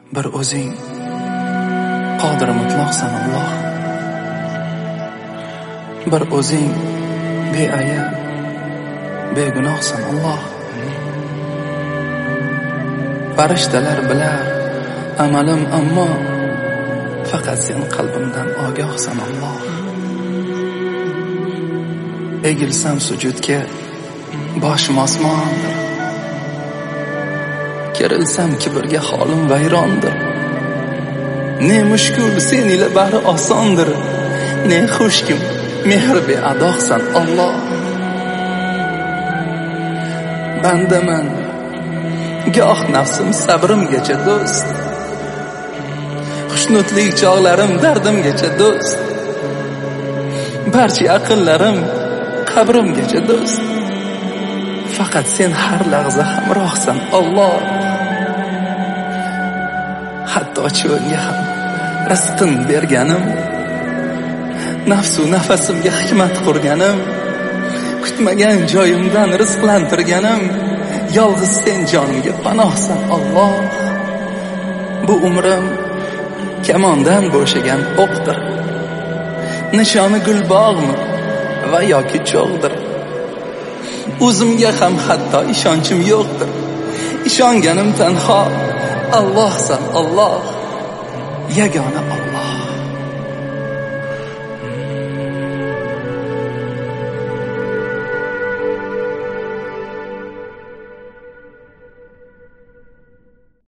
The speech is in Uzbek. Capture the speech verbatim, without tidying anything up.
bir o'zing qodir mutlaqsan Alloh. Bir o'zing beayb, begunohsan Alloh. Farishtalar bilar amalim, ammo faqat sen qalbimdan ogohsan Alloh. Egilsam sujudga boshim osmondir. Kerilsam kibrga holim vayrondir. Ne mushkul sen ila bari osondir. Ne xushkim mehr beadoqsan Alloh. Bandaman goh nafsim sabrimgacha do'st. Xushnudlik chog'larim dardimgacha do'st. Barcha aqllarim qabrimgacha do'st. Faqat sen har lahza hamrohsan Alloh. Hatto cho'lga ham rizqin berganim, nafsu nafasimga hikmat qurganim, kutmagan joyimdan rizqlantirganim, yolg'iz sen jonimga panohsan Alloh. Bu umrim kamondan bo'shagan o'qdir. Nishoni gulbog'mi va yoki cho'g'dir. O'zimga ham hatto ishonchim yo'qdir. Ishonganim tanho Allohsan Alloh, yagona Alloh.